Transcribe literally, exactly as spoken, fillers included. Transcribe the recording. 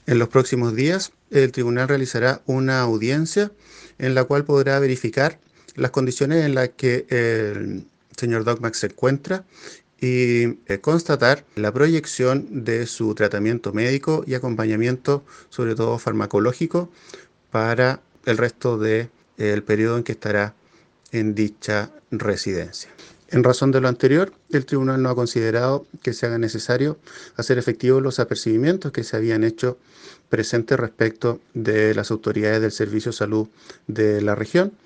En los próximos días, el tribunal realizará una audiencia en la cual podrá verificar las condiciones en las que el señor Dogmax se encuentra y eh, constatar la proyección de su tratamiento médico y acompañamiento, sobre todo farmacológico, para el resto del periodo en que estará en dicha residencia. En razón de lo anterior, el tribunal no ha considerado que se haga necesario hacer efectivos los apercibimientos que se habían hecho presentes respecto de las autoridades del Servicio de Salud de la región,